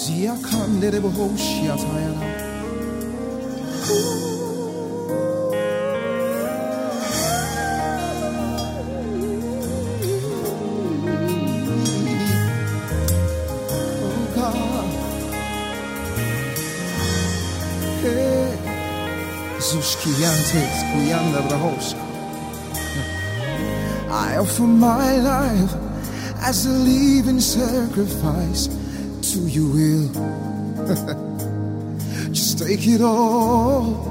Zia kandere bohoshia tayana. Oh God, hey, Zushkiyantes kuyanda brahoshka. I offer my life as a living sacrifice to your will. Just take it all.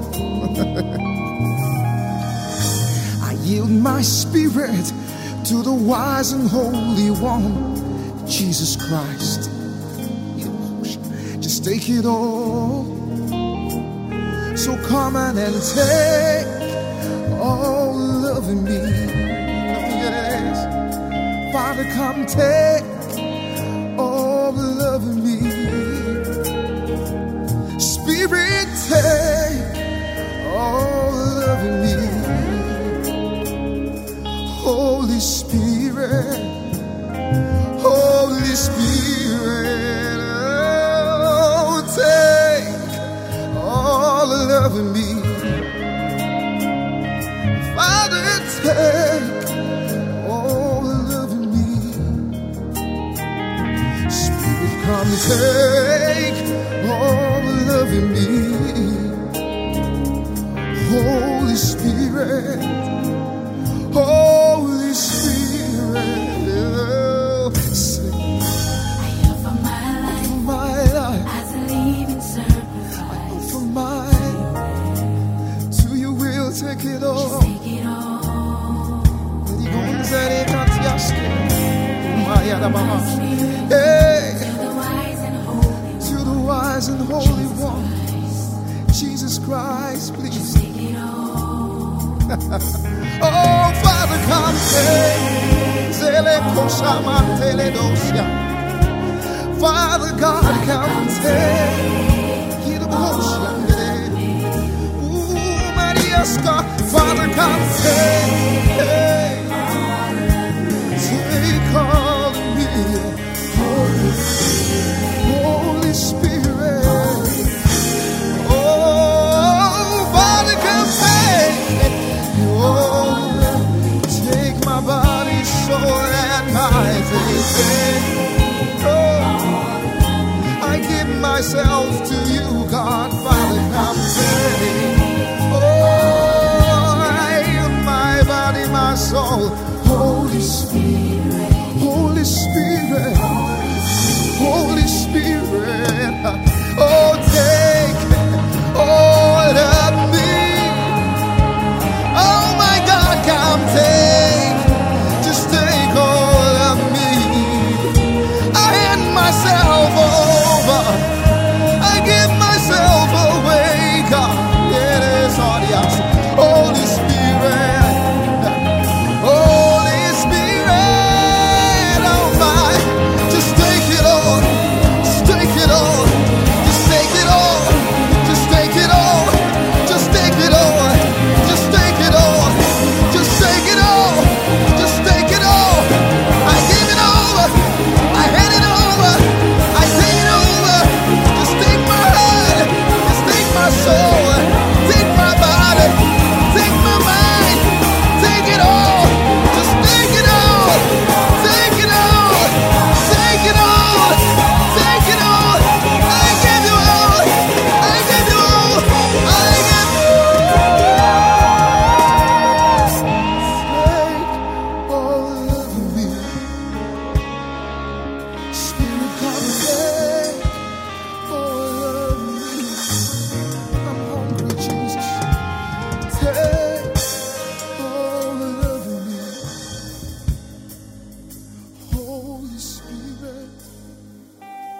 I yield my spirit to the wise and holy one, Jesus Christ. Just take it all. So come on and take all of me. Father, come take all of me. Spirit, take all of me. Holy Spirit, Holy Spirit, oh, take all of me. Father, take come take all of me. Holy Spirit, Holy Spirit, oh, say, I offer my life as a living sacrifice. I offer mine to your will, take it all. Just take it all. Hey, to the wise and holy one, Jesus Christ, please. Take it all. Oh, Father, come take. Father God, come take. Father, come take. Take all of me. Holy Spirit. Oh, Father, come take. Take my body, soul, and mind. Oh, I give myself to you, God. Father, come take. Oh, I give my body, my soul. Holy Spirit, Holy Spirit, Holy Spirit, oh, take all of me. Oh my God, come take, just take all of me. I hand myself over, I give myself away, God. It is all yours. Holy Spirit.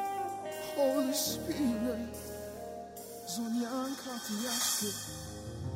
Holy Spirit, Zonyan Katiaske.